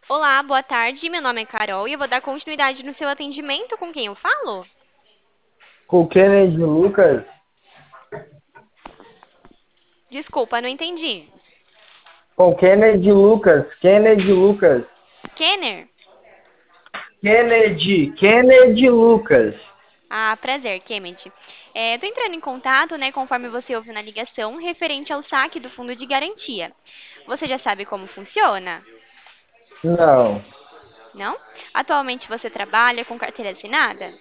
Olá, boa tarde. Meu nome é Carol e eu vou dar continuidade no seu atendimento. Com quem eu falo? Com o Kennedy Lucas. Desculpa, não entendi. Com o Kennedy Lucas. Kennedy Lucas. Kenner? Kennedy Lucas. Ah, prazer, Kemet. Tô entrando em contato, né, conforme você ouviu na ligação, referente ao saque do fundo de garantia. Você já sabe como funciona? Não. Não? Atualmente você trabalha com carteira assinada?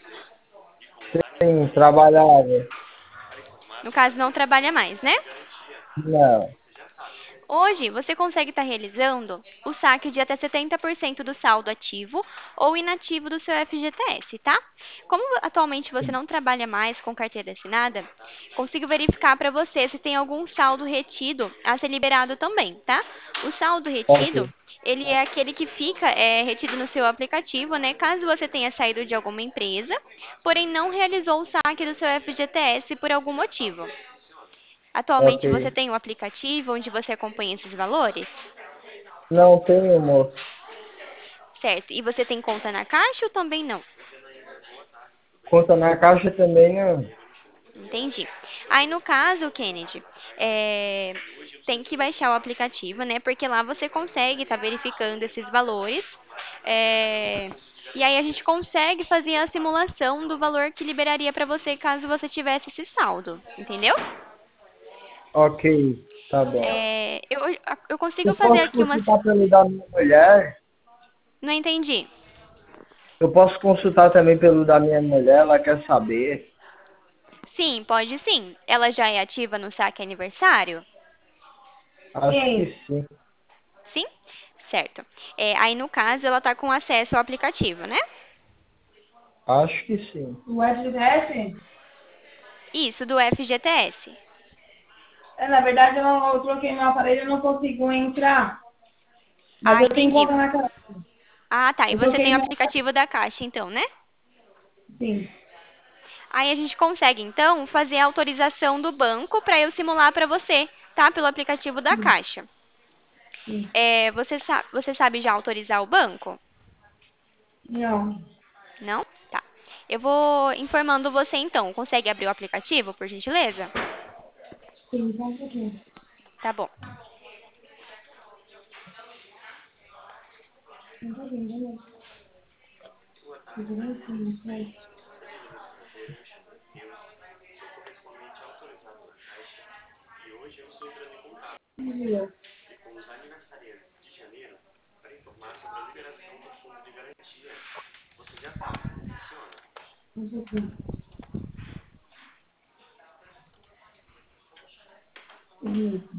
Sim, trabalhava. No caso, não trabalha mais, né? Não. Hoje, você consegue estar realizando o saque de até 70% do saldo ativo ou inativo do seu FGTS, tá? Como atualmente você não trabalha mais com carteira assinada, consigo verificar para você se tem algum saldo retido a ser liberado também, tá? O saldo Ok. retido, ele é aquele que fica retido no seu aplicativo, né? Caso você tenha saído de alguma empresa, porém não realizou o saque do seu FGTS por algum motivo. Ok. Atualmente você tem um aplicativo onde você acompanha esses valores? Não tenho, moço. Certo. E você tem conta na Caixa ou também não? Conta na caixa também não. Entendi. Aí no caso, Kennedy, é, tem que baixar o aplicativo, né? Porque lá você consegue estar verificando esses valores. é, E aí a gente consegue fazer a simulação do valor que liberaria para você caso você tivesse esse saldo, entendeu? Ok. Tá bom. Eu consigo Eu fazer posso aqui umas. consultar pelo da minha mulher? Não entendi. Eu posso consultar também pelo da minha mulher, ela quer saber. Sim, pode sim. Ela já é ativa no saque aniversário? Acho que sim. Sim? Certo. Aí, no caso, ela está com acesso ao aplicativo, né? Acho que sim. O FGTS? Isso, do FGTS. Na verdade, eu troquei meu aparelho e não consigo entrar. Mas Ah, eu tenho entendi. conta na casa. Ah, tá. E Eu você troquei tem o meu. aplicativo da Caixa, então, né? Sim, Aí a gente consegue, então, fazer a autorização do banco para eu simular para você, tá? Pelo aplicativo da sim, Caixa. sim. Você sabe já autorizar o banco? Não. Não? Tá. Eu vou informando você, então. Consegue abrir o aplicativo, por gentileza? Sim, só um pouquinho. Tá bom. Não tá vendo, né? Segurança, não sei. Viu? Um pouquinho. Isso.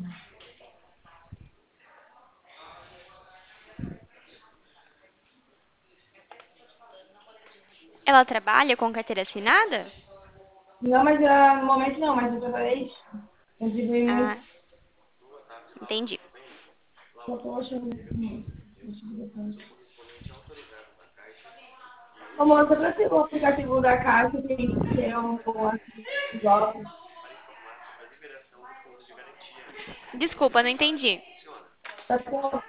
Ela trabalha com carteira assinada? Não, mas no momento não, mas eu trabalhei. Contribuí Ah, muito. entendi. Só tô achando. Deixa eu ver depois. Ô, moça, pra ter o aplicativo da casa, tem que ter um igual. Desculpa, não entendi. Pra ter um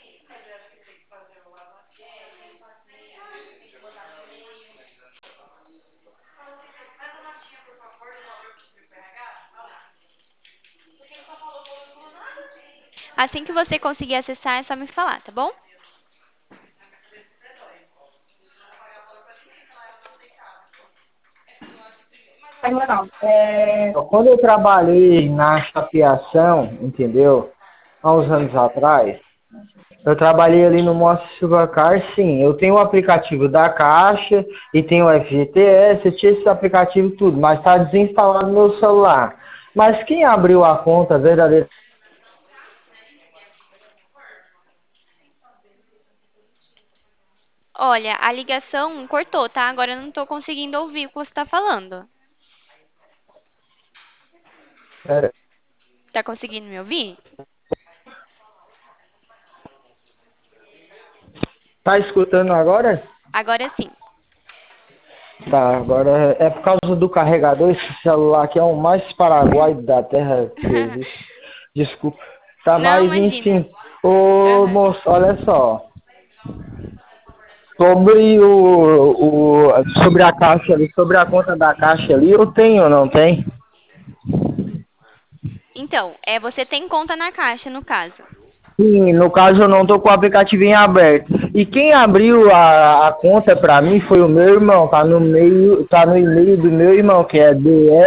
Assim que você conseguir acessar, é só me falar, tá bom? não. Quando eu trabalhei na chapeação, entendeu? Há uns anos atrás, eu trabalhei ali no Moça Silva Car, sim. Eu tenho o aplicativo da Caixa e tenho o FGTS, eu tinha esse aplicativo tudo, mas está desinstalado no meu celular. Mas quem abriu a conta verdadeira? Olha, a ligação cortou, tá? Agora eu não tô conseguindo ouvir o que você tá falando. Tá conseguindo me ouvir? Tá escutando agora? Agora sim. Tá, agora é por causa do carregador, esse celular aqui é o mais paraguai da terra que existe. Desculpa. Tá, Não, mas imagina. enfim. Ô Aham. moço, olha só. Sobre sobre a caixa ali, sobre a conta da caixa ali, eu tenho, não tem? Então, você tem conta na Caixa, no caso. Sim, no caso eu não tô com o aplicativo em aberto. E quem abriu a conta pra mim foi o meu irmão, tá no meio, tá no e-mail do meu irmão, que é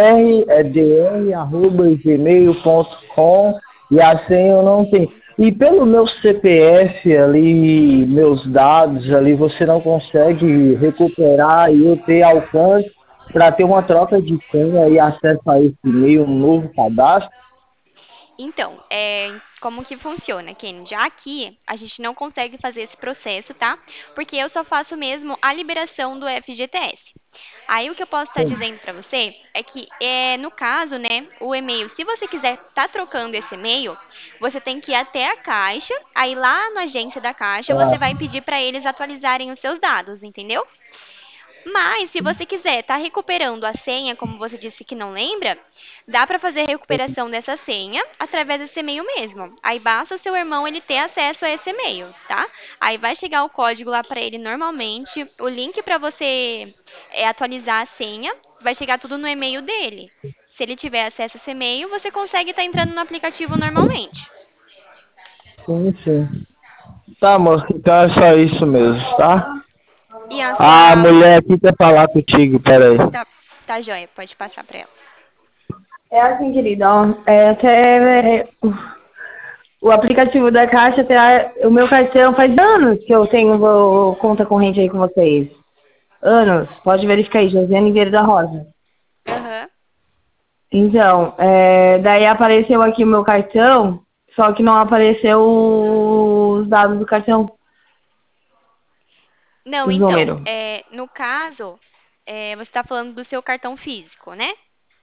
dr@gmail.com e a senha eu não tenho. E pelo meu CPF ali, meus dados ali, você não consegue recuperar e eu ter alcance para ter uma troca de senha e acesso a esse e-mail, um novo cadastro? Então, como que funciona, Kennedy? Aqui, a gente não consegue fazer esse processo, tá? Porque eu só faço mesmo a liberação do FGTS. Aí, o que eu posso estar dizendo para você é que, no caso, né, o e-mail, se você quiser estar trocando esse e-mail, você tem que ir até a Caixa, aí lá na agência da Caixa, você vai pedir para eles atualizarem os seus dados, entendeu? Mas, se você quiser estar recuperando a senha, como você disse que não lembra, dá para fazer a recuperação dessa senha através desse e-mail mesmo. Aí basta o seu irmão ele ter acesso a esse e-mail, tá? Aí vai chegar o código lá para ele normalmente, o link para você atualizar a senha, vai chegar tudo no e-mail dele. Se ele tiver acesso a esse e-mail, você consegue estar entrando no aplicativo normalmente. Sim, sim. Tá, moço, então é só isso mesmo, tá? E a A sua. mulher aqui quer falar contigo, peraí. Tá, tá joia, pode passar para ela. É assim, querida, ó, o aplicativo da Caixa, o meu cartão faz anos que eu tenho conta corrente aí com vocês. Anos, pode verificar aí, Josiane Vieira da Rosa. Aham. Então, daí apareceu aqui o meu cartão, só que não apareceu os dados do cartão, Não, os então, números. no caso, você está falando do seu cartão físico, né?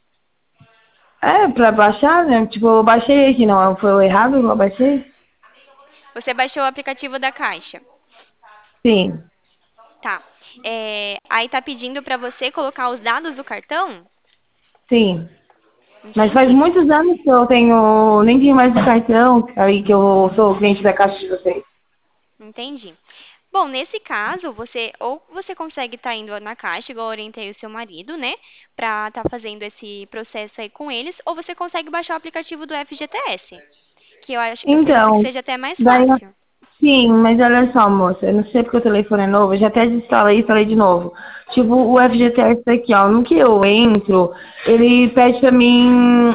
Pra baixar, né? Tipo, eu baixei aqui, não foi o errado, eu baixei? Você baixou o aplicativo da Caixa. Sim, Tá. Aí tá pedindo para você colocar os dados do cartão? sim. Mas faz Entendi. muitos anos que eu nem tenho mais o cartão, aí que eu sou cliente da Caixa de vocês. Entendi. Bom, nesse caso, você consegue estar indo na Caixa, igual eu orientei o seu marido, né? Pra estar fazendo esse processo aí com eles, ou você consegue baixar o aplicativo do FGTS, que eu acredito que Então, seja até mais daí, fácil. sim, mas olha só, moça, eu não sei porque o telefone é novo, eu já até desinstalei e instalei de novo. Tipo, o FGTS aqui, ó, no que eu entro, ele pede pra mim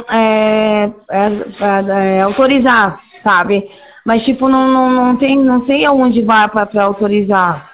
autorizar, sabe? Mas, tipo, não sei aonde vai pra autorizar.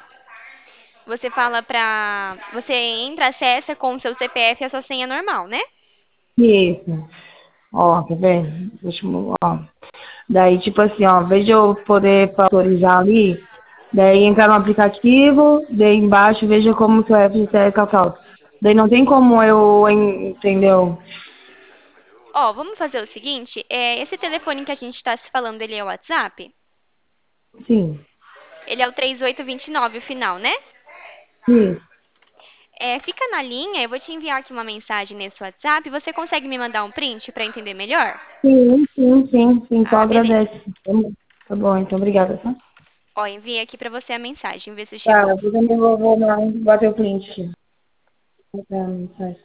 Você entra, acessa com o seu CPF e a sua senha normal, né? Isso. Ó, quer ver? Deixa eu, ó. Daí, tipo assim, ó, ao vez de eu poder autorizar ali, daí entrar no aplicativo, daí embaixo veja como que o FGTS calcula. Daí não tem como entendeu? Ó, vamos fazer o seguinte, esse telefone que a gente está se falando, ele é o WhatsApp? Sim, Ele é o 3829 o final, né? sim, Fica na linha, eu vou te enviar aqui uma mensagem nesse WhatsApp. Você consegue me mandar um print para entender melhor? sim, só Ah, beleza. agradece. Tá bom, então obrigada, tá? Ó, enviei aqui para você a mensagem, vê se Tá, chegou. eu também vou bater o print aqui. Tá, mensagem.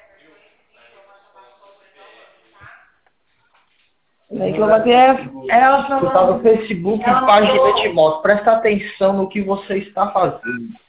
Daí que eu vou bater ela Você tá falando. no Facebook, página de moto. Presta atenção no que você está fazendo.